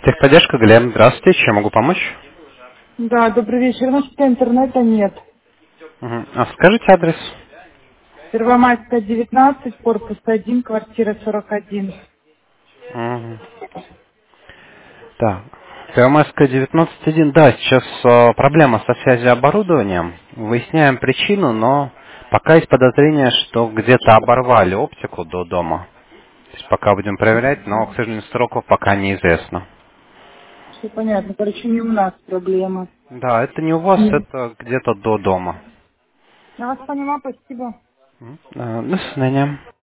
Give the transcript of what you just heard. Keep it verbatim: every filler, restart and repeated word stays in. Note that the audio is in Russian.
Техподдержка, Глеб, здравствуйте, чем могу помочь? Да, добрый вечер. У нас что интернета нет. Мгм. А скажите адрес? Первомайская, девятнадцать, корпус один, квартира сорок один. Мгм. Так, Первомайская, девятнадцать один, да, сейчас э, проблема со связью оборудованием. Выясняем причину, но пока есть подозрение, что где-то оборвали оптику до дома. То есть пока будем проверять, но, к сожалению, сроков пока неизвестно. Все понятно. Короче, не у нас проблема. Да, это не у вас, Мгм. это где-то до дома. Я вас поняла, спасибо. Мгм. Э, До свидания.